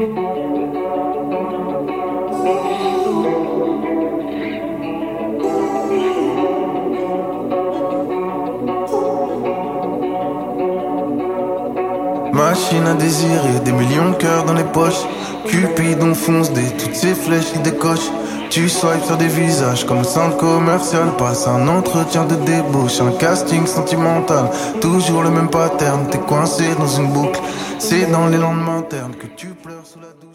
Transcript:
Machine à désirer, des millions de cœurs dans les poches. Cupidon fonce toutes ces flèches qui décochent. Tu swipes sur des visages comme un centre commercial. Passe un entretien de débauche, un casting sentimental. Toujours le même pattern, t'es coincé dans une boucle. C'est dans les lendemains ternes que tu pleures sous la douche.